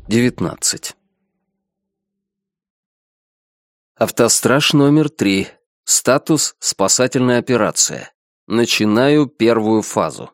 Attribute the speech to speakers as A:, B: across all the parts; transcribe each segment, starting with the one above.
A: 19. Автостраж номер 3. Статус «Спасательная операция». Начинаю первую фазу.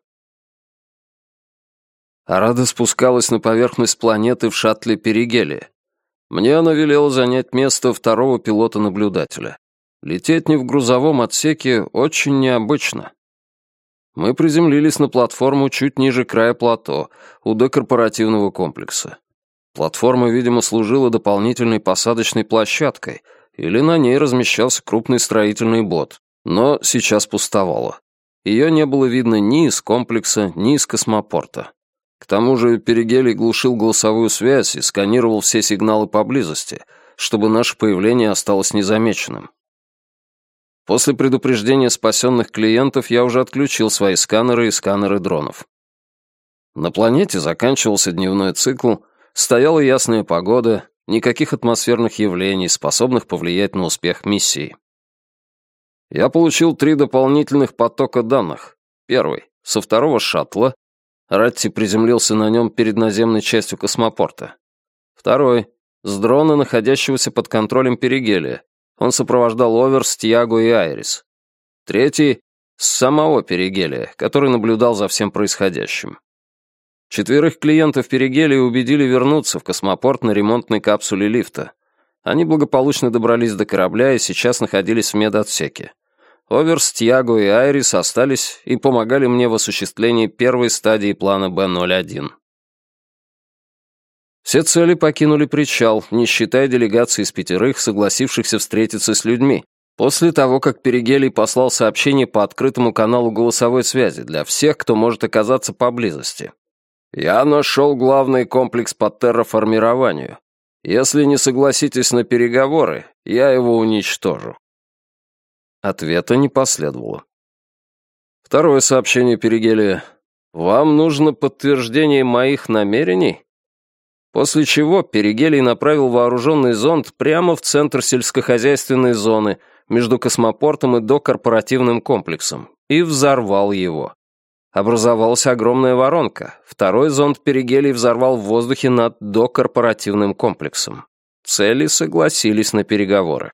A: Арада спускалась на поверхность планеты в шаттле «Перигелия». Мне она велела занять место второго пилота-наблюдателя. Лететь не в грузовом отсеке очень необычно. Мы приземлились на платформу чуть ниже края плато, у докорпоративного комплекса. Платформа, видимо, служила дополнительной посадочной площадкой, или на ней размещался крупный строительный бот, но сейчас пустовала. Ее не было видно ни из комплекса, ни из космопорта. К тому же Перигелий глушил голосовую связь и сканировал все сигналы поблизости, чтобы наше появление осталось незамеченным. После предупреждения спасенных клиентов я уже отключил свои сканеры и сканеры дронов. На планете заканчивался дневной цикл, стояла ясная погода, никаких атмосферных явлений, способных повлиять на успех миссии. Я получил 3 дополнительных потока данных. Первый — со второго шаттла. Ратти приземлился на нем перед наземной частью космопорта. Второй — с дрона, находящегося под контролем Перигелия. Он сопровождал Оверс, Тьяго и Айрис. Третий — с самого Перигелия, который наблюдал за всем происходящим. 4 клиентов Перигелия убедили вернуться в космопорт на ремонтной капсуле лифта. Они благополучно добрались до корабля и сейчас находились в медотсеке. Оверс, Тьяго и Айрис остались и помогали мне в осуществлении первой стадии плана Б-01. Все цели покинули причал, не считая делегации из 5, согласившихся встретиться с людьми, после того, как Перигелий послал сообщение по открытому каналу голосовой связи для всех, кто может оказаться поблизости. «Я нашел главный комплекс по терраформированию. Если не согласитесь на переговоры, я его уничтожу». Ответа не последовало. Второе сообщение Перигелия. «Вам нужно подтверждение моих намерений?» После чего Перигелий направил вооруженный зонд прямо в центр сельскохозяйственной зоны между космопортом и докорпоративным комплексом и взорвал его. Образовалась огромная воронка. Второй зонд Перигелий взорвал в воздухе над докорпоративным комплексом. Цели согласились на переговоры.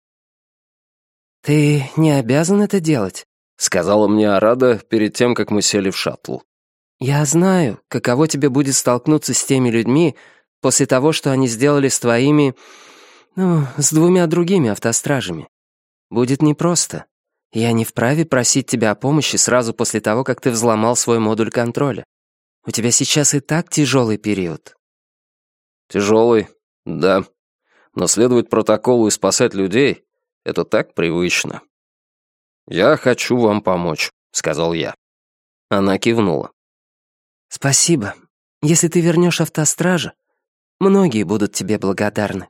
B: «Ты не обязан это делать»,
A: — сказала мне Арада перед тем, как мы сели в шаттл.
B: «Я знаю, каково тебе будет столкнуться с теми людьми после того, что они сделали с твоими... с 2 другими автостражами. Будет непросто. Я не вправе просить тебя о помощи сразу после того, как ты взломал свой модуль контроля. У тебя сейчас и так тяжелый период».
A: «Тяжелый, да. Но следовать протоколу и спасать людей — это так привычно». «Я хочу вам помочь», — сказал я. Она кивнула.
B: «Спасибо. Если ты вернешь автостража, многие будут тебе благодарны».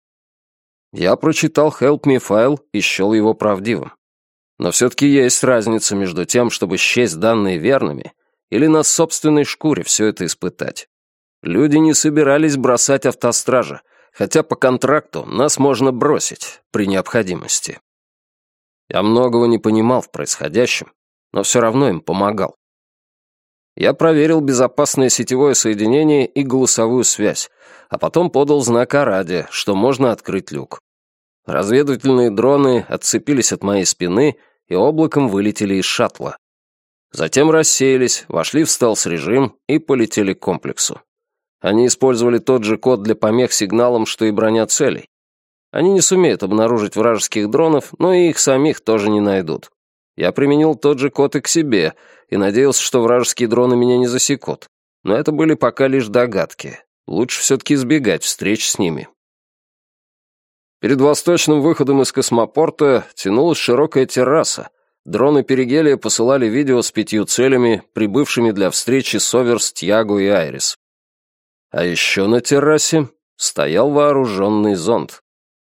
A: Я прочитал Help Me файл и счел его правдивым. Но все-таки есть разница между тем, чтобы счесть данные верными, или на собственной шкуре все это испытать. Люди не собирались бросать автостража, хотя по контракту нас можно бросить при необходимости. Я многого не понимал в происходящем, но все равно им помогал. Я проверил безопасное сетевое соединение и голосовую связь, а потом подал знак Араде, что можно открыть люк. Разведывательные дроны отцепились от моей спины и облаком вылетели из шаттла. Затем рассеялись, вошли в стелс-режим и полетели к комплексу. Они использовали тот же код для помех сигналам, что и броня целей. Они не сумеют обнаружить вражеских дронов, но и их самих тоже не найдут. Я применил тот же код и к себе, и надеялся, что вражеские дроны меня не засекут. Но это были пока лишь догадки. Лучше все-таки избегать встреч с ними. Перед восточным выходом из космопорта тянулась широкая терраса. Дроны Перигелия посылали видео с 5 целями, прибывшими для встречи с Оверс, Тьяго и Айрис. А еще на террасе стоял вооруженный зонд.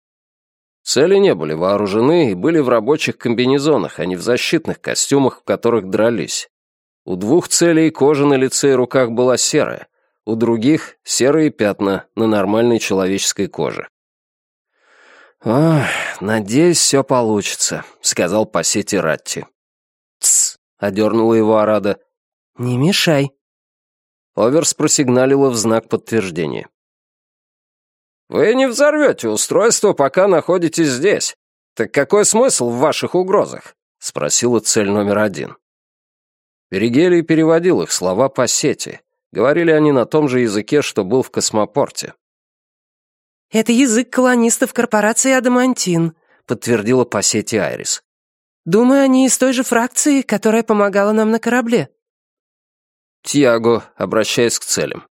A: Цели не были вооружены и были в рабочих комбинезонах, а не в защитных костюмах, в которых дрались. У 2 целей кожа на лице и руках была серая, у других — серые пятна на нормальной человеческой коже. «Ох, надеюсь, все получится», — сказал по сети Ратти. «Тсс», — одернула его Арада.
B: «Не мешай».
A: Оверс просигналила в знак подтверждения. Вы не взорвете устройство, пока находитесь здесь. Так какой смысл в ваших угрозах?» — спросила цель номер 1. Перигелий переводил их слова по сети. Говорили они на том же языке, что был в космопорте.
B: «Это язык колонистов корпорации «Адамантин», — подтвердила по сети Айрис. «Думаю, они из той же фракции, которая помогала нам на корабле».
A: Тьяго, обращаясь к целям.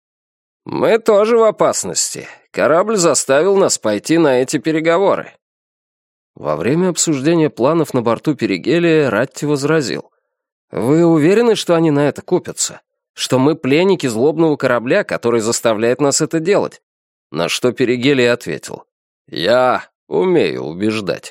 A: «Мы тоже в опасности. Корабль заставил нас пойти на эти переговоры». Во время обсуждения планов на борту Перигелия Ратти возразил. «Вы уверены, что они на это купятся? Что мы пленники злобного корабля, который заставляет нас это делать?» На что Перигелий ответил. «Я умею убеждать».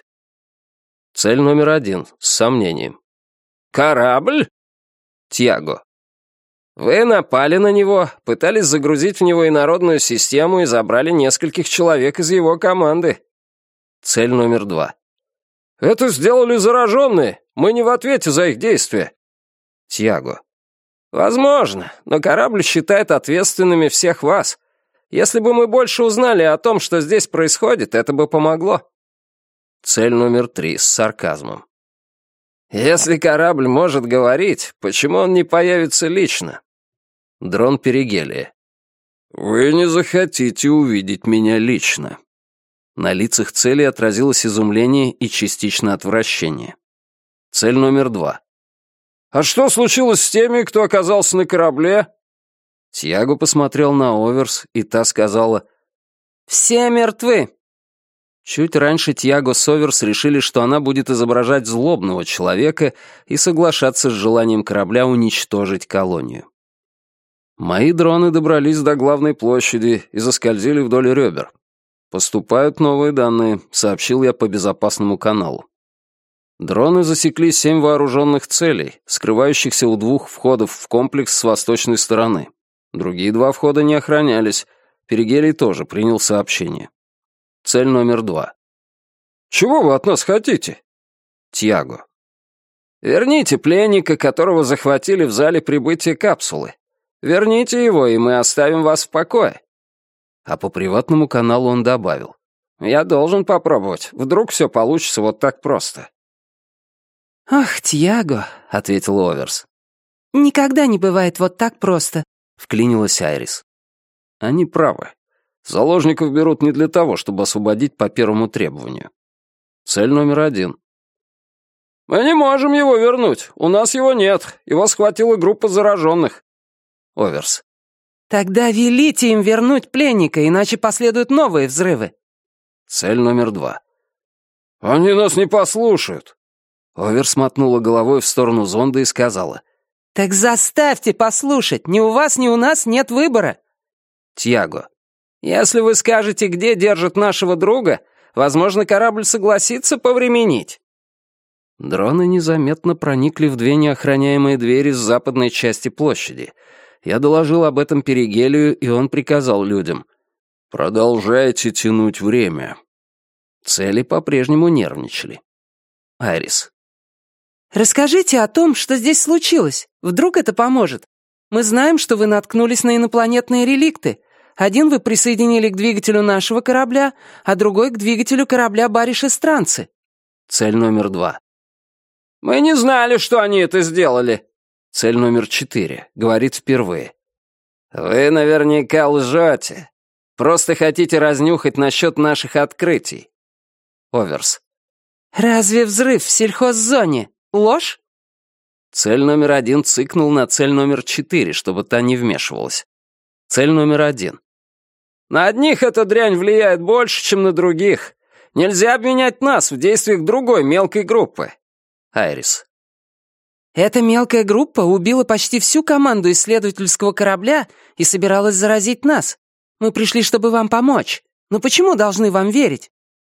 A: Цель номер 1, с сомнением. «Корабль?» Тьяго. «Вы напали на него, пытались загрузить в него инородную систему и забрали нескольких человек из его команды». Цель номер 2. «Это сделали зараженные. Мы не в ответе за их действия». Тьяго. «Возможно, но корабль считает ответственными всех вас. Если бы мы больше узнали о том, что здесь происходит, это бы помогло». Цель номер 3 с сарказмом. «Если корабль может говорить, почему он не появится лично?» Дрон Перигелия. «Вы не захотите увидеть меня лично». На лицах цели отразилось изумление и частично отвращение. Цель номер 2. «А что случилось с теми, кто оказался на корабле?» Тьяго посмотрел на Оверс, и та сказала: «Все мертвы». Чуть раньше Тьяго с Оверс решили, что она будет изображать злобного человека и соглашаться с желанием корабля уничтожить колонию. Мои дроны добрались до главной площади и заскользили вдоль ребер. «Поступают новые данные», — сообщил я по безопасному каналу. Дроны засекли 7 вооруженных целей, скрывающихся у 2 входов в комплекс с восточной стороны. Другие 2 входа не охранялись. Перигелий тоже принял сообщение. Цель номер 2. «Чего вы от нас хотите?» Тьяго. «Верните пленника, которого захватили в зале прибытия капсулы. Верните его, и мы оставим вас в покое». А по приватному каналу он добавил: «Я должен попробовать. Вдруг все получится вот так просто».
B: «Ах, Тьяго», — ответил Оверс. «Никогда не бывает вот так просто», — вклинилась Айрис.
A: Они правы. Заложников берут не для того, чтобы освободить по первому требованию. Цель номер 1. «Мы не можем его вернуть. У нас его нет. Его схватила группа зараженных». Оверс.
B: «Тогда велите им вернуть пленника, иначе последуют новые взрывы».
A: Цель номер 2. «Они нас не послушают». Оверс мотнула головой в сторону зонда и сказала:
B: «Так заставьте послушать, ни у вас, ни у нас нет выбора».
A: Тьяго. «Если вы скажете, где держат нашего друга, возможно, корабль согласится повременить». Дроны незаметно проникли в 2 неохраняемые двери с западной части площади. Я доложил об этом Перигелию, и он приказал людям: «Продолжайте тянуть время». Цели по-прежнему нервничали. Айрис.
B: «Расскажите о том, что здесь случилось. Вдруг это поможет. Мы знаем, что вы наткнулись на инопланетные реликты. Один вы присоединили к двигателю нашего корабля, а другой к двигателю корабля Бариш-Эстранцы».
A: Цель номер 2. «Мы не знали, что они это сделали». Цель номер 4. Говорит впервые. «Вы наверняка лжете. Просто хотите разнюхать насчет наших открытий». Оверс.
B: «Разве взрыв в сельхоззоне ложь?»
A: Цель номер 1 цыкнул на цель номер 4, чтобы та не вмешивалась. Цель номер 1. «На одних эта дрянь влияет больше, чем на других. Нельзя обвинять нас в действиях другой мелкой группы». Айрис.
B: «Эта мелкая группа убила почти всю команду исследовательского корабля и собиралась заразить нас. Мы пришли, чтобы вам помочь. Но почему должны вам верить?»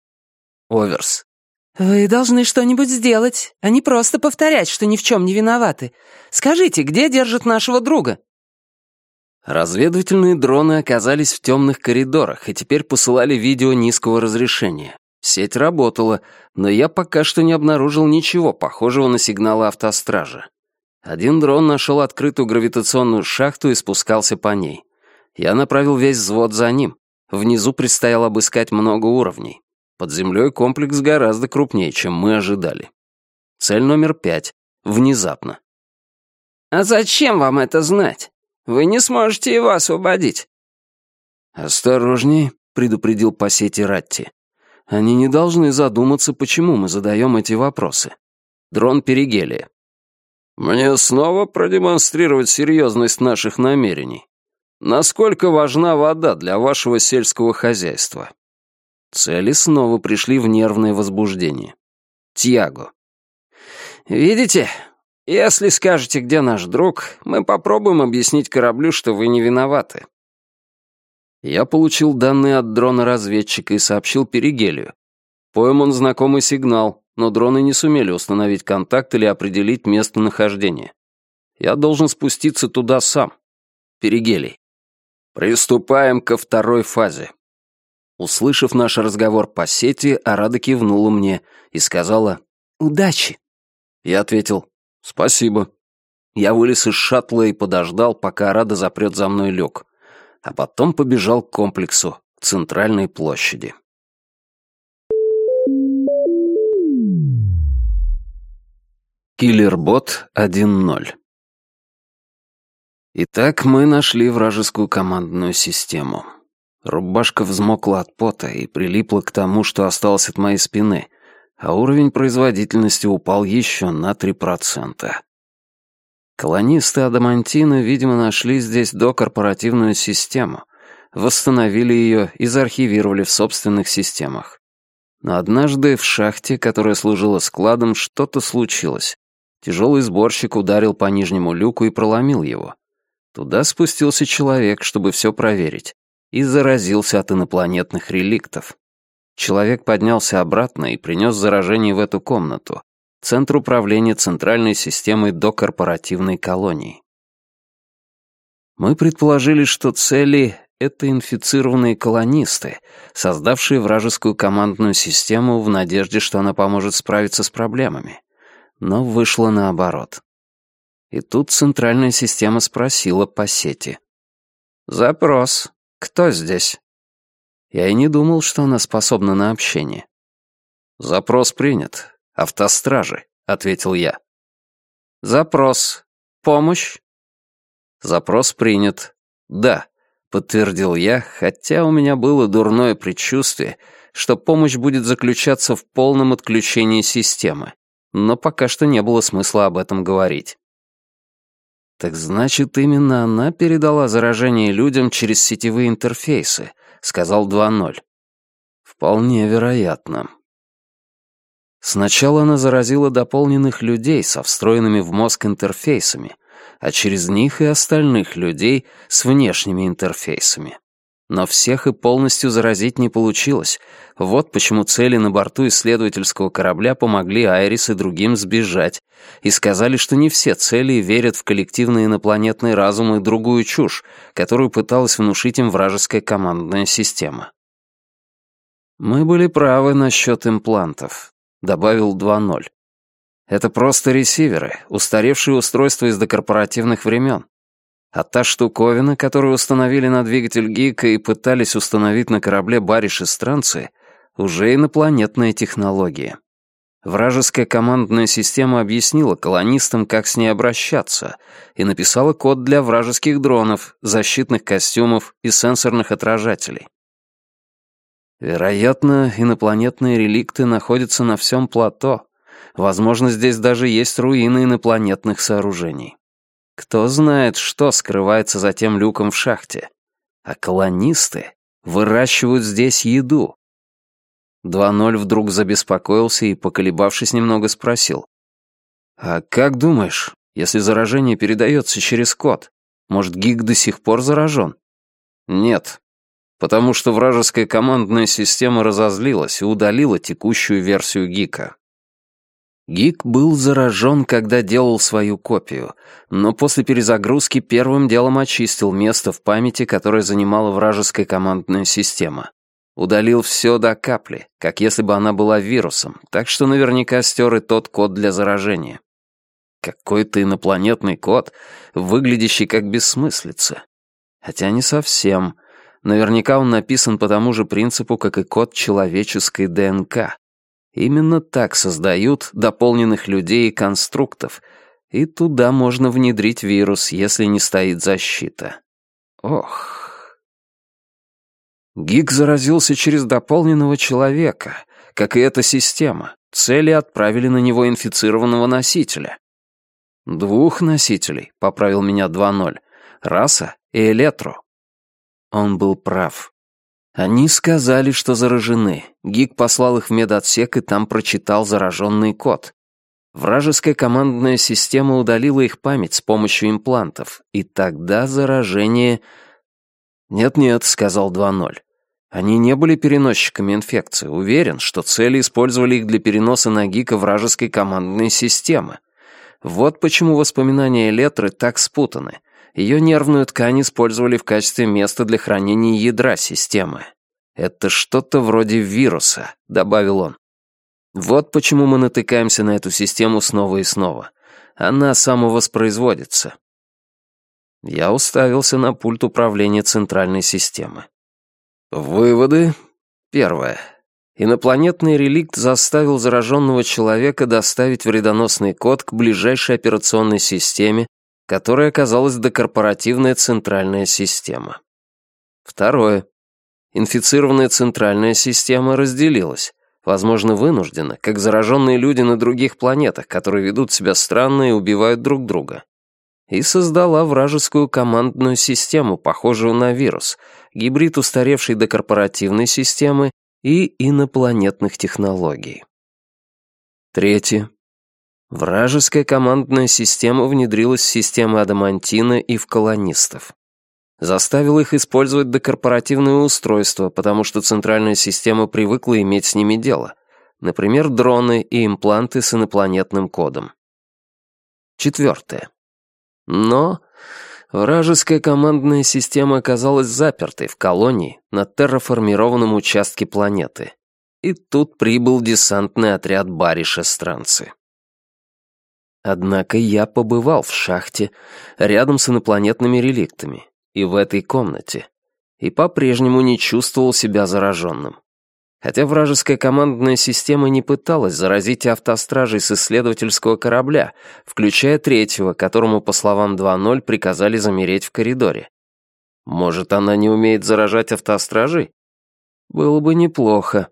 A: Оверс.
B: «Вы должны что-нибудь сделать, а не просто повторять, что ни в чем не виноваты. Скажите, где держат нашего друга?»
A: Разведывательные дроны оказались в темных коридорах и теперь посылали видео низкого разрешения. Сеть работала, но я пока что не обнаружил ничего похожего на сигналы автостража. Один дрон нашел открытую гравитационную шахту и спускался по ней. Я направил весь взвод за ним. Внизу предстояло обыскать много уровней. Под землей комплекс гораздо крупнее, чем мы ожидали. Цель номер 5. Внезапно.
B: «А зачем вам это знать? Вы не сможете его освободить».
A: «Осторожней», — предупредил по сети Ратти. «Они не должны задуматься, почему мы задаем эти вопросы. Дрон Перигелия». «Мне снова продемонстрировать серьезность наших намерений. Насколько важна вода для вашего сельского хозяйства?» Цели снова пришли в нервное возбуждение. Тьяго.
B: «Видите, если скажете, где наш друг, мы попробуем объяснить кораблю, что вы не виноваты».
A: Я получил данные от дрона-разведчика и сообщил Перигелию. Пойман знакомый сигнал, но дроны не сумели установить контакт или определить местонахождение. Я должен спуститься туда сам. Перигелий. Приступаем ко второй фазе. Услышав наш разговор по сети, Арада кивнула мне и сказала «Удачи». Я ответил «Спасибо». Я вылез из шаттла и подождал, пока Арада запрет за мной люк, а потом побежал к комплексу, к центральной площади. Киллербот 1.0. Итак, мы нашли вражескую командную систему. Рубашка взмокла от пота и прилипла к тому, что осталось от моей спины, а уровень производительности упал еще на 3%. Колонисты Адамантина, видимо, нашли здесь докорпоративную систему, восстановили ее и заархивировали в собственных системах. Но однажды в шахте, которая служила складом, что-то случилось. Тяжелый сборщик ударил по нижнему люку и проломил его. Туда спустился человек, чтобы все проверить, и заразился от инопланетных реликтов. Человек поднялся обратно и принес заражение в эту комнату, центр управления центральной системой докорпоративной колонии. Мы предположили, что цели — это инфицированные колонисты, создавшие вражескую командную систему в надежде, что она поможет справиться с проблемами. Но вышло наоборот. И тут центральная система спросила по сети. «Запрос. Кто здесь?» Я и не думал, что она способна на общение. «Запрос принят. Автостражи», — ответил я. «Запрос. Помощь?» «Запрос принят. Да», — подтвердил я, хотя у меня было дурное предчувствие, что помощь будет заключаться в полном отключении системы, но пока что не было смысла об этом говорить. «Так значит, именно она передала заражение людям через сетевые интерфейсы», — сказал 2.0. «Вполне вероятно». Сначала она заразила дополненных людей со встроенными в мозг интерфейсами, а через них и остальных людей с внешними интерфейсами. Но всех и полностью заразить не получилось. Вот почему цели на борту исследовательского корабля помогли Айрис и другим сбежать и сказали, что не все цели верят в коллективный инопланетный разум и другую чушь, которую пыталась внушить им вражеская командная система. «Мы были правы насчет имплантов», — добавил 2.0. «Это просто ресиверы, устаревшие устройства из докорпоративных времен. А та штуковина, которую установили на двигатель Гика и пытались установить на корабле Бариш из Странции, уже инопланетная технология. Вражеская командная система объяснила колонистам, как с ней обращаться, и написала код для вражеских дронов, защитных костюмов и сенсорных отражателей. Вероятно, инопланетные реликты находятся на всем плато. Возможно, здесь даже есть руины инопланетных сооружений. Кто знает, что скрывается за тем люком в шахте. А колонисты выращивают здесь еду. 2.0 вдруг забеспокоился и, поколебавшись немного, спросил. «А как думаешь, если заражение передается через код, может, Гик до сих пор заражен?» «Нет, потому что вражеская командная система разозлилась и удалила текущую версию Гика». Гик был заражен, когда делал свою копию, но после перезагрузки первым делом очистил место в памяти, которое занимала вражеская командная система. Удалил все до капли, как если бы она была вирусом, так что наверняка стер и тот код для заражения. Какой-то инопланетный код, выглядящий как бессмыслица. Хотя не совсем. Наверняка он написан по тому же принципу, как и код человеческой ДНК. Именно так создают дополненных людей и конструктов, и туда можно внедрить вирус, если не стоит защита. Ох. Гик заразился через дополненного человека, как и эта система. Цели отправили на него инфицированного носителя. 2 носителей, поправил меня 2-0. Раса и Электро. Он был прав. Они сказали, что заражены. Гик послал их в медотсек и там прочитал зараженный код. Вражеская командная система удалила их память с помощью имплантов, и тогда заражение... «Нет-нет», — сказал 2-0. Они не были переносчиками инфекции. Уверен, что цели использовали их для переноса на Гика вражеской командной системы. Вот почему воспоминания Элетры так спутаны. Ее нервную ткань использовали в качестве места для хранения ядра системы. «Это что-то вроде вируса», — добавил он. «Вот почему мы натыкаемся на эту систему снова и снова. Она самовоспроизводится». Я уставился на пульт управления центральной системы. Выводы. Первое. Инопланетный реликт заставил зараженного человека доставить вредоносный код к ближайшей операционной системе, которой оказалась докорпоративная центральная система. Второе. Инфицированная центральная система разделилась, возможно, вынужденно, как зараженные люди на других планетах, которые ведут себя странно и убивают друг друга, и создала вражескую командную систему, похожую на вирус, гибрид устаревшей докорпоративной системы и инопланетных технологий. Третье. Вражеская командная система внедрилась в системы адамантина и в колонистов. Заставила их использовать докорпоративные устройства, потому что центральная система привыкла иметь с ними дело, например, дроны и импланты с инопланетным кодом. Четвертое. Но вражеская командная система оказалась запертой в колонии на терраформированном участке планеты. И тут прибыл десантный отряд Бариш-Эстранцы. Однако я побывал в шахте рядом с инопланетными реликтами и в этой комнате, и по-прежнему не чувствовал себя зараженным. Хотя вражеская командная система не пыталась заразить автостражей с исследовательского корабля, включая 3-го, которому, по словам 2-0, приказали замереть в коридоре. Может, она не умеет заражать автостражей? Было бы неплохо.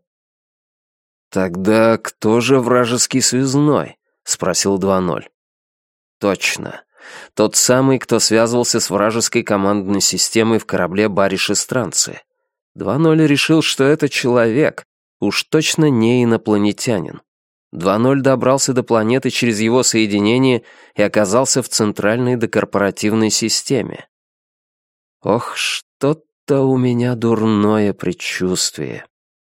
A: «Тогда кто же вражеский связной?» — спросил 2-0. «Точно. Тот самый, кто связывался с вражеской командной системой в корабле Бариш-Эстранцы. 2-0 решил, что это человек, уж точно не инопланетянин. 2-0 добрался до планеты через его соединение и оказался в центральной докорпоративной системе. Ох, что-то у меня дурное предчувствие».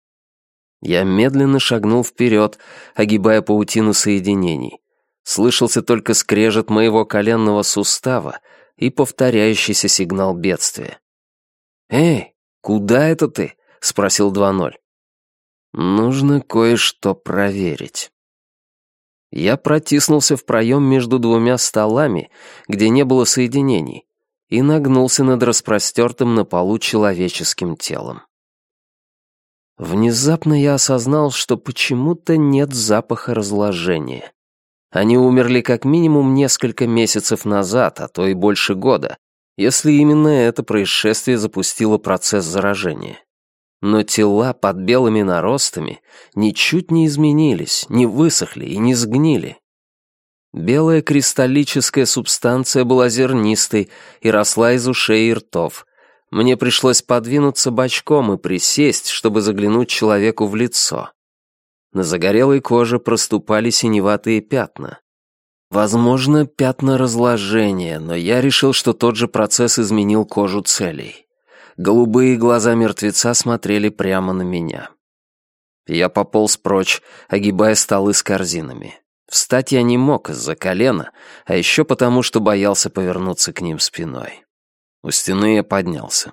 A: Я медленно шагнул вперед, огибая паутину соединений. Слышался только скрежет моего коленного сустава и повторяющийся сигнал бедствия. «Эй, куда это ты?» — спросил 2-0. «Нужно кое-что проверить». Я протиснулся в проем между 2 столами, где не было соединений, и нагнулся над распростертым на полу человеческим телом. Внезапно я осознал, что почему-то нет запаха разложения. Они умерли как минимум несколько месяцев назад, а то и больше года, если именно это происшествие запустило процесс заражения. Но тела под белыми наростами ничуть не изменились, не высохли и не сгнили. Белая кристаллическая субстанция была зернистой и росла из ушей и ртов. Мне пришлось подвинуться бочком и присесть, чтобы заглянуть человеку в лицо. На загорелой коже проступали синеватые пятна. Возможно, пятна разложения, но я решил, что тот же процесс изменил кожу целей. Голубые глаза мертвеца смотрели прямо на меня. Я пополз прочь, огибая столы с корзинами. Встать я не мог из-за колена, а еще потому, что боялся повернуться к ним спиной. У стены я поднялся.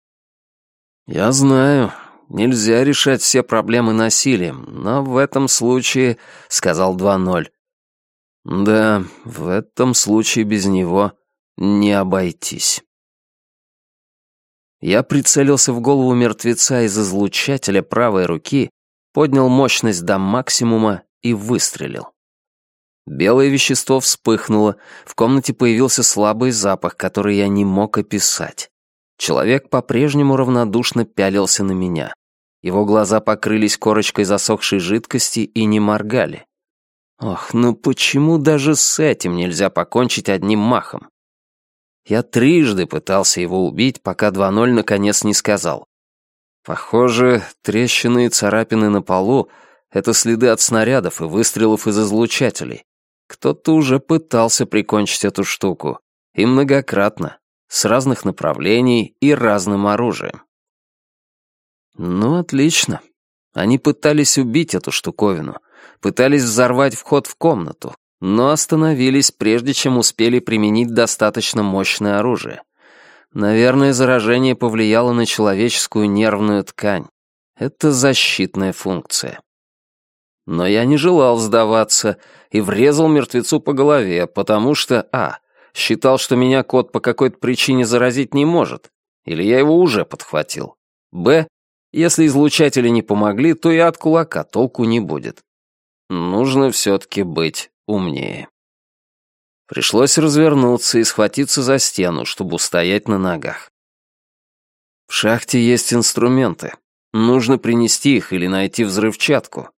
A: «Я знаю, нельзя решать все проблемы насилием, но в этом случае...» — сказал 2-0. «Да, в этом случае без него не обойтись». Я прицелился в голову мертвеца из излучателя правой руки, поднял мощность до максимума и выстрелил. Белое вещество вспыхнуло, в комнате появился слабый запах, который я не мог описать. Человек по-прежнему равнодушно пялился на меня. Его глаза покрылись корочкой засохшей жидкости и не моргали. Ох, ну почему даже с этим нельзя покончить одним махом? Я трижды пытался его убить, пока 2-0 наконец не сказал. Похоже, трещины и царапины на полу — это следы от снарядов и выстрелов из излучателей. Кто-то уже пытался прикончить эту штуку. И многократно, с разных направлений и разным оружием. Ну, отлично. Они пытались убить эту штуковину, пытались взорвать вход в комнату, но остановились, прежде чем успели применить достаточно мощное оружие. Наверное, заражение повлияло на человеческую нервную ткань. Это защитная функция. Но я не желал сдаваться и врезал мертвецу по голове, потому что считал, что меня кот по какой-то причине заразить не может, или я его уже подхватил. Если излучатели не помогли, то и от кулака толку не будет. Нужно все-таки быть умнее. Пришлось развернуться и схватиться за стену, чтобы устоять на ногах. В шахте есть инструменты. Нужно принести их или найти взрывчатку.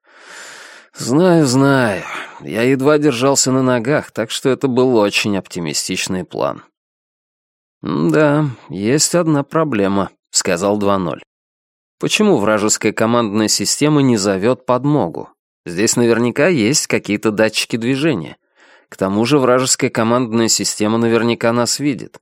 A: Знаю. Я едва держался на ногах, так что это был очень оптимистичный план. «Да, есть одна проблема», — сказал 2-0. «Почему вражеская командная система не зовет подмогу? Здесь наверняка есть какие-то датчики движения. К тому же вражеская командная система наверняка нас видит».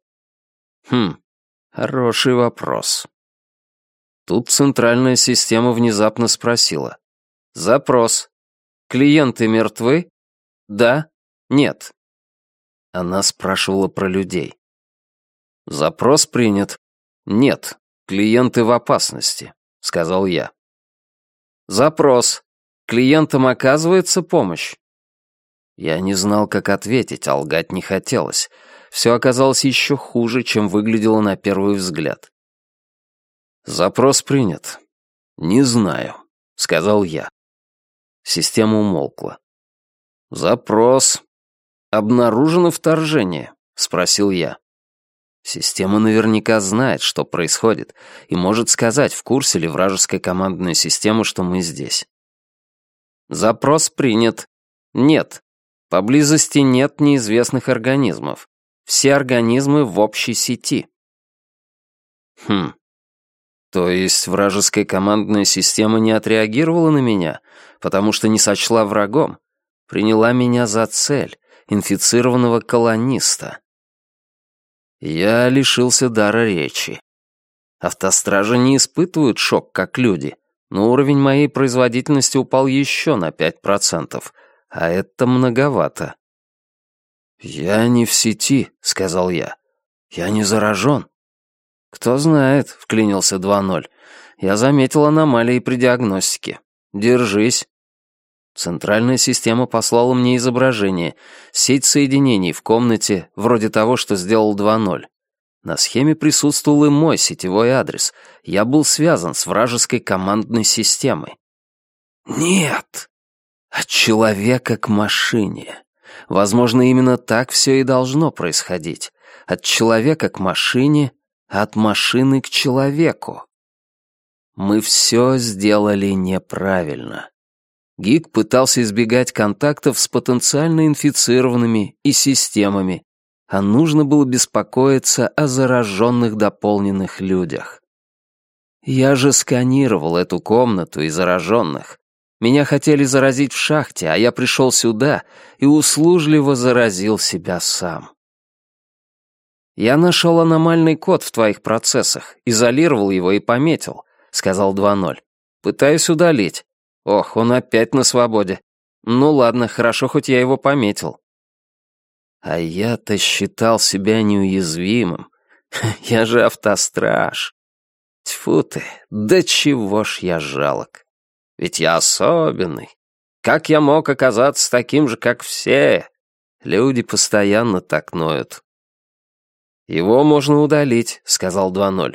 A: Хороший вопрос. Тут центральная система внезапно спросила. «Запрос. Клиенты мертвы? Да? Нет?» Она спрашивала про людей. «Запрос принят. Нет, клиенты в опасности», — сказал я. «Запрос. Клиентам оказывается помощь?» Я не знал, как ответить, а лгать не хотелось. Все оказалось еще хуже, чем выглядело на первый взгляд. «Запрос принят. Не знаю», — сказал я. Система умолкла. «Запрос. Обнаружено вторжение?» — спросил я. Система наверняка знает, что происходит, и может сказать, в курсе ли вражеская командная система, что мы здесь. «Запрос принят. Нет. Поблизости нет неизвестных организмов. Все организмы в общей сети». То есть вражеская командная система не отреагировала на меня, потому что не сочла врагом, приняла меня за цель, инфицированного колониста. Я лишился дара речи. Автостражи не испытывают шок, как люди, но уровень моей производительности упал еще на 5%, а это многовато. «Я не в сети», — сказал я. «Я не заражен». «Кто знает», — вклинился 2-0. «Я заметил аномалии при диагностике. Держись». Центральная система послала мне изображение, сеть соединений в комнате, вроде того, что сделал 2-0. На схеме присутствовал и мой сетевой адрес. Я был связан с вражеской командной системой. Нет! От человека к машине. Возможно, именно так все и должно происходить. От человека к машине, от машины к человеку. Мы все сделали неправильно. Гик пытался избегать контактов с потенциально инфицированными и системами, а нужно было беспокоиться о зараженных дополненных людях. Я же сканировал эту комнату и зараженных. Меня хотели заразить в шахте, а я пришел сюда и услужливо заразил себя сам. «Я нашел аномальный код в твоих процессах, изолировал его и пометил», — сказал 2-0. «Пытаюсь удалить. Ох, он опять на свободе. Ну ладно, хорошо, хоть я его пометил». А я-то считал себя неуязвимым. Я же автостраж. Тьфу ты, да чего ж я жалок. Ведь я особенный. Как я мог оказаться таким же, как все? Люди постоянно так ноют. «Его можно удалить», — сказал 2-0.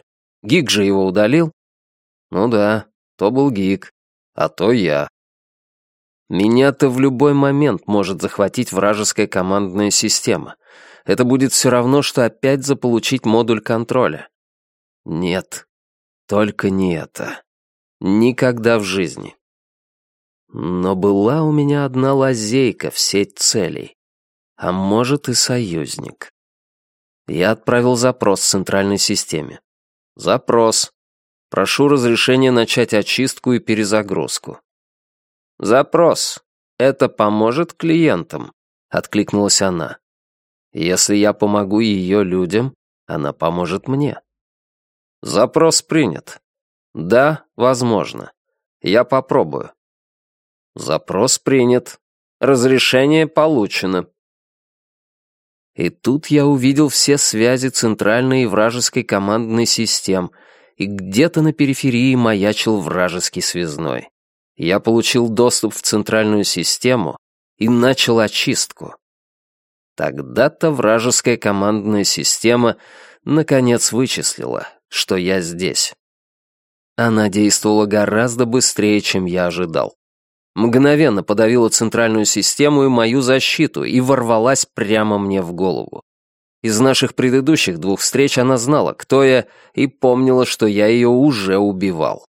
A: Гик же его удалил? Ну да, то был Гик, а то я. Меня-то в любой момент может захватить вражеская командная система. Это будет все равно, что опять заполучить модуль контроля. Нет, только не это. Никогда в жизни. Но была у меня одна лазейка в сеть целей. А может и союзник. Я отправил запрос в центральной системе. Запрос. Прошу разрешения начать очистку и перезагрузку. Запрос. Это поможет клиентам? Откликнулась она. Если я помогу ее людям, она поможет мне. Запрос принят. Да, возможно. Я попробую. Запрос принят. Разрешение получено. И тут я увидел все связи центральной и вражеской командной систем, и где-то на периферии маячил вражеский связной. Я получил доступ в центральную систему и начал очистку. Тогда-то вражеская командная система наконец вычислила, что я здесь. Она действовала гораздо быстрее, чем я ожидал. Мгновенно подавила центральную систему и мою защиту и ворвалась прямо мне в голову. Из наших предыдущих 2 встреч она знала, кто я, и помнила, что я ее уже убивал.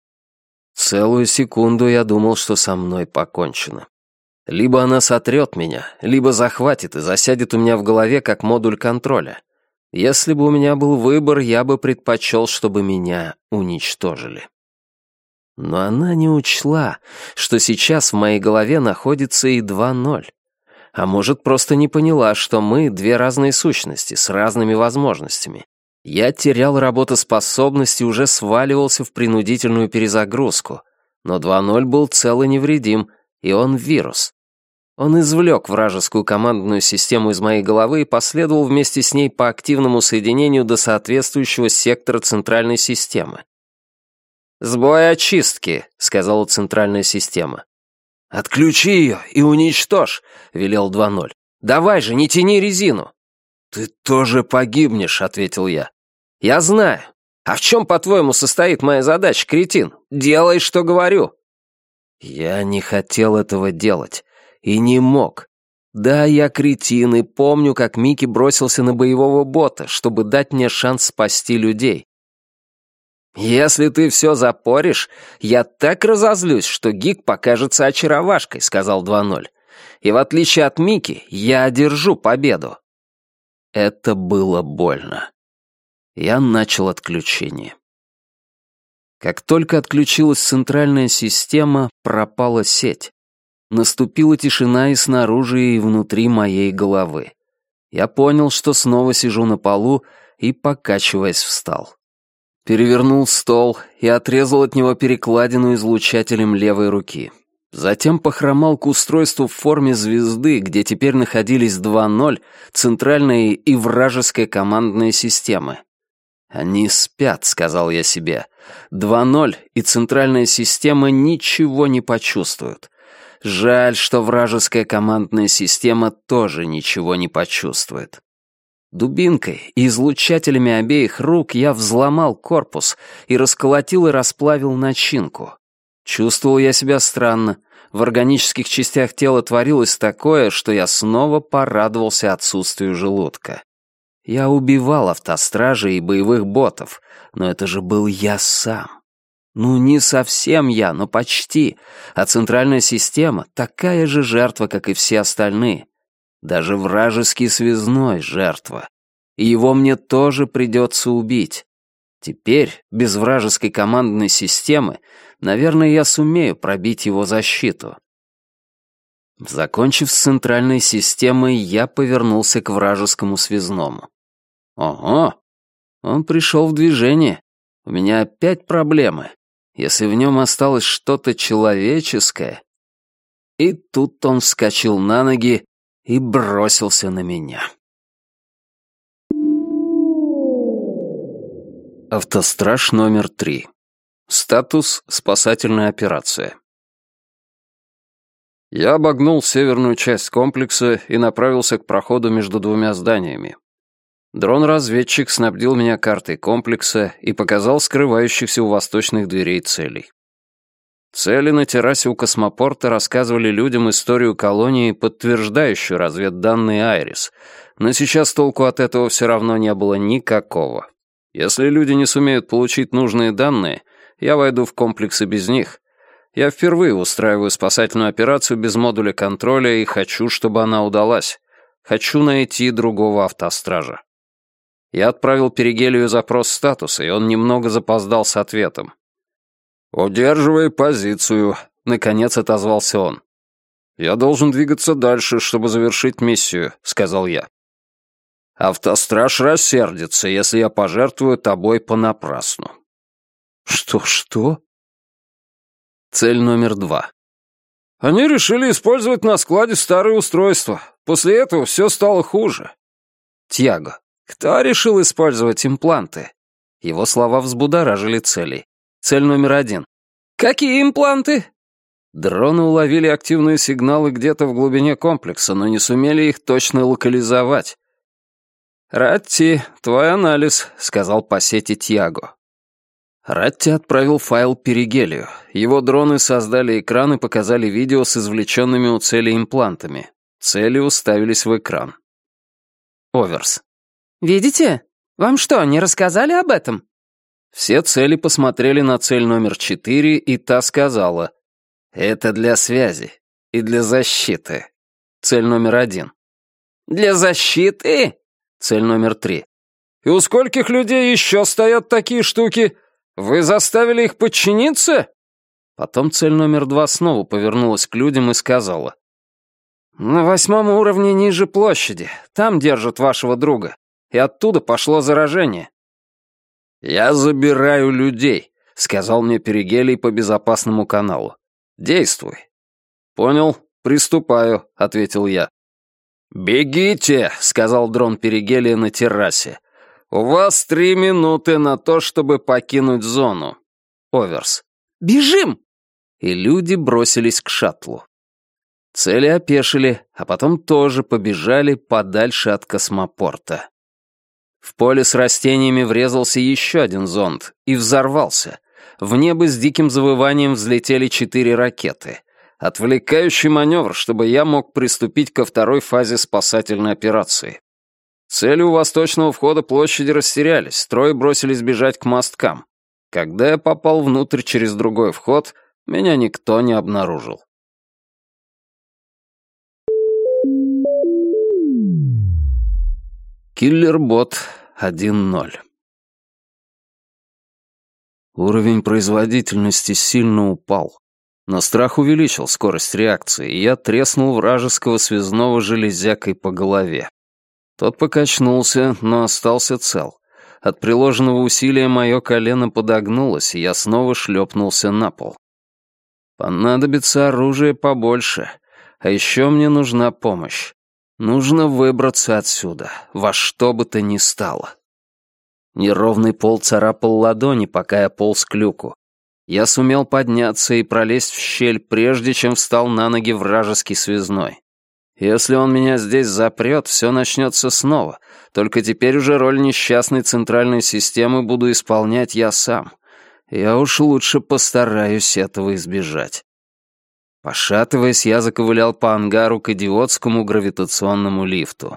A: Целую секунду я думал, что со мной покончено. Либо она сотрет меня, либо захватит и засядет у меня в голове как модуль контроля. Если бы у меня был выбор, я бы предпочел, чтобы меня уничтожили. Но она не учла, что сейчас в моей голове находится и 2.0. А может, просто не поняла, что мы 2 разные сущности с разными возможностями. Я терял работоспособность и уже сваливался в принудительную перезагрузку. Но 2.0 был цел и невредим, и он вирус. Он извлек вражескую командную систему из моей головы и последовал вместе с ней по активному соединению до соответствующего сектора центральной системы. «Сбой очистки», — сказала центральная система. «Отключи ее и уничтожь», — велел 2.0. «Давай же, не тяни резину». «Ты тоже погибнешь», — ответил я. «Я знаю. А в чем, по-твоему, состоит моя задача, кретин? Делай, что говорю». Я не хотел этого делать. И не мог. Да, я кретин и помню, как Микки бросился на боевого бота, чтобы дать мне шанс спасти людей. «Если ты все запоришь, я так разозлюсь, что Гик покажется очаровашкой», — сказал 2.0. «И в отличие от Микки, я одержу победу». Это было больно. Я начал отключение. Как только отключилась центральная система, пропала сеть. Наступила тишина и снаружи, и внутри моей головы. Я понял, что снова сижу на полу и, покачиваясь, встал. Перевернул стол и отрезал от него перекладину излучателем левой руки. Затем похромал к устройству в форме звезды, где теперь находились 2.0, центральная и вражеская командные системы. «Они спят», — сказал я себе. 2.0 и центральная система ничего не почувствуют. Жаль, что вражеская командная система тоже ничего не почувствует. Дубинкой и излучателями обеих рук я взломал корпус и расколотил и расплавил начинку. Чувствовал я себя странно. В органических частях тела творилось такое, что я снова порадовался отсутствию желудка. Я убивал автостражей и боевых ботов, но это же был я сам. Ну, не совсем я, но почти. А центральная система — такая же жертва, как и все остальные. Даже вражеский связной — жертва. И его мне тоже придется убить. Теперь, без вражеской командной системы, наверное, я сумею пробить его защиту. Закончив с центральной системой, я повернулся к вражескому связному. Ого! Он пришел в движение. У меня опять проблемы. Если в нем осталось что-то человеческое... И тут он вскочил на ноги и бросился на меня. Автостраж номер 3. Статус «Спасательная операция». Я обогнул северную часть комплекса и направился к проходу между 2 зданиями. Дрон-разведчик снабдил меня картой комплекса и показал скрывающихся у восточных дверей целей. Цели на террасе у космопорта рассказывали людям историю колонии, подтверждающую разведданные Айрис, но сейчас толку от этого все равно не было никакого. Если люди не сумеют получить нужные данные, я войду в комплекс и без них. Я впервые устраиваю спасательную операцию без модуля контроля и хочу, чтобы она удалась. Хочу найти другого автостража. Я отправил Перигелию запрос статуса, и он немного запоздал с ответом. «Удерживай позицию», — наконец отозвался он. «Я должен двигаться дальше, чтобы завершить миссию», — сказал я. «Автостраж рассердится, если я пожертвую тобой понапрасну». «Что?» Цель номер 2. «Они решили использовать на складе старые устройства. После этого все стало хуже». Тьяго. «Кто решил использовать импланты?» Его слова взбудоражили целей. Цель номер 1. «Какие импланты?» Дроны уловили активные сигналы где-то в глубине комплекса, но не сумели их точно локализовать. «Ратти, твой анализ», — сказал по сети Тьяго. Ратти отправил файл Перигелию. Его дроны создали экран и показали видео с извлеченными у цели имплантами. Цели уставились в экран. Оверс. «Видите? Вам что, не рассказали об этом?» Все цели посмотрели на цель номер 4, и та сказала: «Это для связи и для защиты». Цель номер 1. «Для защиты?» Цель номер 3. «И у скольких людей еще стоят такие штуки? Вы заставили их подчиниться?» Потом цель номер 2 снова повернулась к людям и сказала: «На 8 уровне ниже площади. Там держат вашего друга. И оттуда пошло заражение». «Я забираю людей», — сказал мне Перигелий по безопасному каналу. «Действуй». «Понял, приступаю», — ответил я. «Бегите», — сказал дрон Перигелия на террасе. «У вас 3 минуты на то, чтобы покинуть зону». Оверс. «Бежим!» И люди бросились к шаттлу. Цели опешили, а потом тоже побежали подальше от космопорта. В поле с растениями врезался еще один зонд и взорвался. В небо с диким завыванием взлетели 4 ракеты. Отвлекающий маневр, чтобы я мог приступить ко второй фазе спасательной операции. Цели у восточного входа площади растерялись, трое бросились бежать к мосткам. Когда я попал внутрь через другой вход, меня никто не обнаружил. Киллер-бот 1.0. Уровень производительности сильно упал, но страх увеличил скорость реакции, и я треснул вражеского связного железякой по голове. Тот покачнулся, но остался цел. От приложенного усилия мое колено подогнулось, и я снова шлепнулся на пол. Понадобится оружие побольше, а еще мне нужна помощь. Нужно выбраться отсюда, во что бы то ни стало. Неровный пол царапал ладони, пока я полз к люку. Я сумел подняться и пролезть в щель, прежде чем встал на ноги вражеский связной. Если он меня здесь запрет, все начнется снова, только теперь уже роль несчастной центральной системы буду исполнять я сам. Я уж лучше постараюсь этого избежать. Пошатываясь, я заковылял по ангару к идиотскому гравитационному лифту.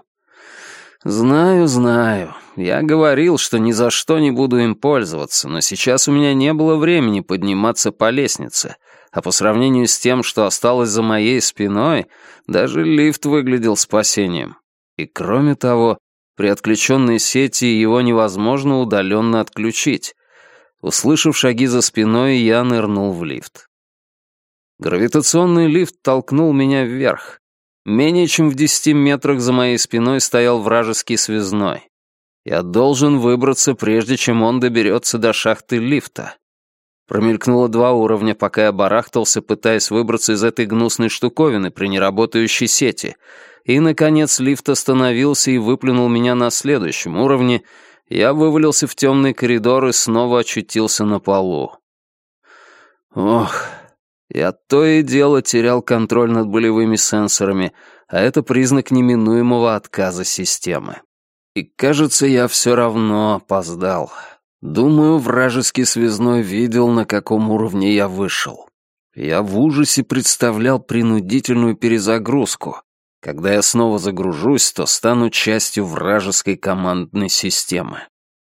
A: Знаю, я говорил, что ни за что не буду им пользоваться, но сейчас у меня не было времени подниматься по лестнице, а по сравнению с тем, что осталось за моей спиной, даже лифт выглядел спасением. И кроме того, при отключенной сети его невозможно удаленно отключить. Услышав шаги за спиной, я нырнул в лифт. Гравитационный лифт толкнул меня вверх. Менее чем в 10 метрах за моей спиной стоял вражеский связной. Я должен выбраться, прежде чем он доберется до шахты лифта. Промелькнуло 2 уровня, пока я барахтался, пытаясь выбраться из этой гнусной штуковины при неработающей сети. И, наконец, лифт остановился и выплюнул меня на следующем уровне. Я вывалился в темный коридор и снова очутился на полу. Ох... Я то и дело терял контроль над болевыми сенсорами, а это признак неминуемого отказа системы. И, кажется, я все равно опоздал. Думаю, вражеский связной видел, на каком уровне я вышел. Я в ужасе представлял принудительную перезагрузку. Когда я снова загружусь, то стану частью вражеской командной системы.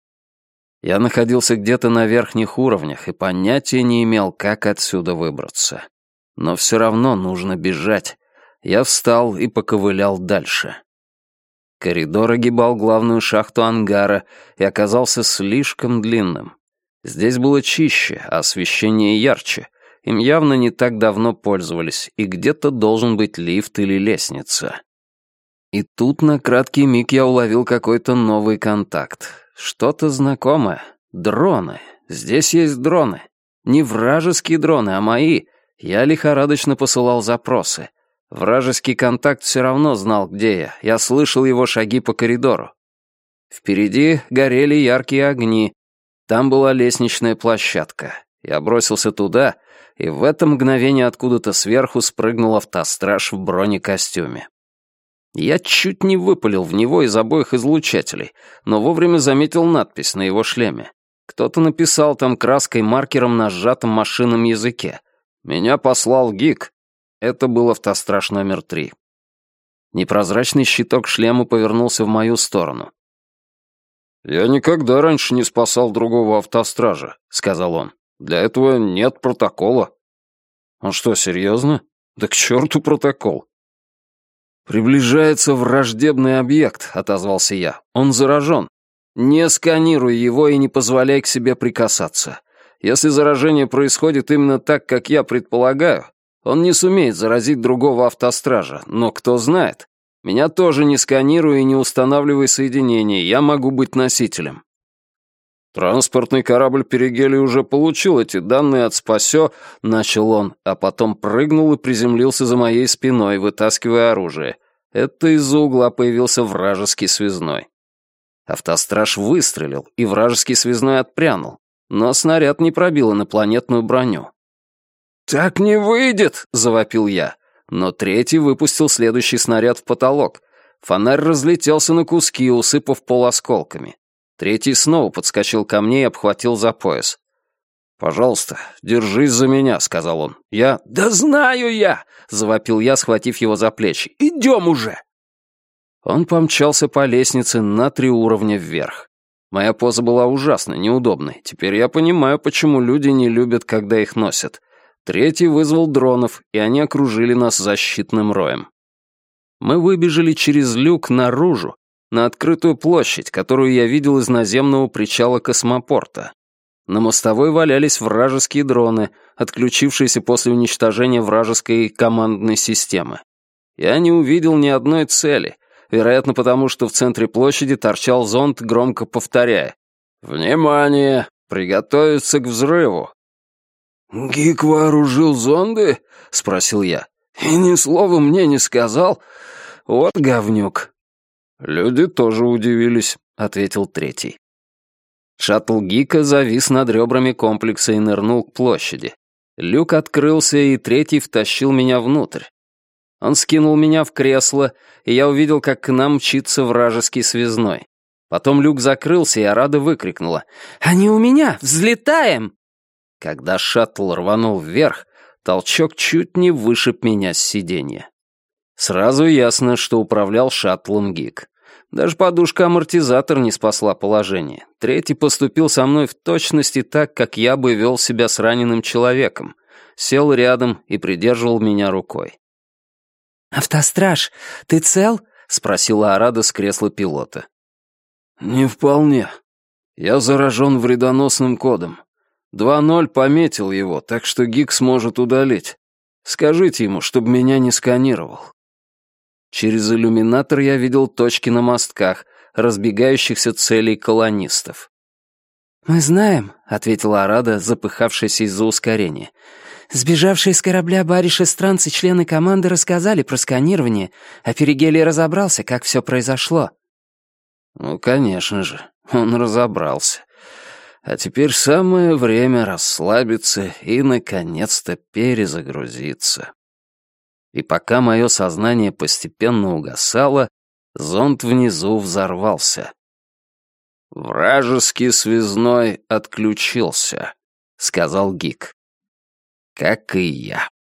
A: Я находился где-то на верхних уровнях и понятия не имел, как отсюда выбраться. Но все равно нужно бежать. Я встал и поковылял дальше. Коридор огибал главную шахту ангара и оказался слишком длинным. Здесь было чище, а освещение ярче. Им явно не так давно пользовались, и где-то должен быть лифт или лестница. И тут на краткий миг я уловил какой-то новый контакт. Что-то знакомое. Дроны. Здесь есть дроны. Не вражеские дроны, а мои. Я лихорадочно посылал запросы. Вражеский контакт все равно знал, где я слышал его шаги по коридору. Впереди горели яркие огни. Там была лестничная площадка. Я бросился туда, и в это мгновение откуда-то сверху спрыгнул автостраж в бронекостюме. Я чуть не выпалил в него из обоих излучателей, но вовремя заметил надпись на его шлеме. Кто-то написал там краской-маркером на сжатом машинном языке. «Меня послал Гик». Это был автостраж номер 3. Непрозрачный щиток шлема повернулся в мою сторону. «Я никогда раньше не спасал другого автостража», — сказал он. «Для этого нет протокола». «Он что, серьезно? Да к черту протокол». «Приближается враждебный объект», — отозвался я. «Он заражен. Не сканируй его и не позволяй к себе прикасаться. Если заражение происходит именно так, как я предполагаю, он не сумеет заразить другого автостража, но кто знает. Меня тоже не сканируй и не устанавливай соединений, я могу быть носителем». «Транспортный корабль Перигели уже получил эти данные от Спасё», — начал он, а потом прыгнул и приземлился за моей спиной, вытаскивая оружие. Это из-за угла появился вражеский связной. Автостраж выстрелил, и вражеский связной отпрянул, но снаряд не пробил инопланетную броню. «Так не выйдет!» — завопил я, но третий выпустил следующий снаряд в потолок. Фонарь разлетелся на куски, усыпав пол осколками. Третий снова подскочил ко мне и обхватил за пояс. «Пожалуйста, держись за меня», — сказал он. «Я...» «Да знаю я!» — завопил я, схватив его за плечи. «Идем уже!» Он помчался по лестнице на 3 уровня вверх. Моя поза была ужасно неудобной. Теперь я понимаю, почему люди не любят, когда их носят. Третий вызвал дронов, и они окружили нас защитным роем. Мы выбежали через люк наружу, на открытую площадь, которую я видел из наземного причала космопорта. На мостовой валялись вражеские дроны, отключившиеся после уничтожения вражеской командной системы. Я не увидел ни одной цели, вероятно, потому что в центре площади торчал зонд, громко повторяя: «Внимание! Приготовиться к взрыву!» «Гик вооружил зонды?» — спросил я. «И ни слова мне не сказал? Вот говнюк». «Люди тоже удивились», — ответил третий. Шаттл Гика завис над ребрами комплекса и нырнул к площади. Люк открылся, и третий втащил меня внутрь. Он скинул меня в кресло, и я увидел, как к нам мчится вражеский связной. Потом люк закрылся, и Арада выкрикнула: «Они у меня! Взлетаем!» Когда шаттл рванул вверх, толчок чуть не вышиб меня с сиденья. Сразу ясно, что управлял шаттлом Гик. Даже подушка-амортизатор не спасла положение. Третий поступил со мной в точности так, как я бы вел себя с раненым человеком. Сел рядом и придерживал меня рукой. «Автостраж, ты цел?» — спросила Арада с кресла пилота. «Не вполне. Я заражен вредоносным кодом. 2.0 пометил его, так что Гик сможет удалить. Скажите ему, чтобы меня не сканировал». Через иллюминатор я видел точки на мостках, разбегающихся целей колонистов. «Мы знаем», — ответила Арада, запыхавшаяся из-за ускорения. «Сбежавшие с корабля бариш-эстранцы члены команды рассказали про сканирование, а Перигелий разобрался, как все произошло». «Ну, конечно же, он разобрался. А теперь самое время расслабиться и, наконец-то, перезагрузиться». И пока мое сознание постепенно угасало, Зонд внизу взорвался. «Вражеский связной отключился», — сказал Гик. «Как и я».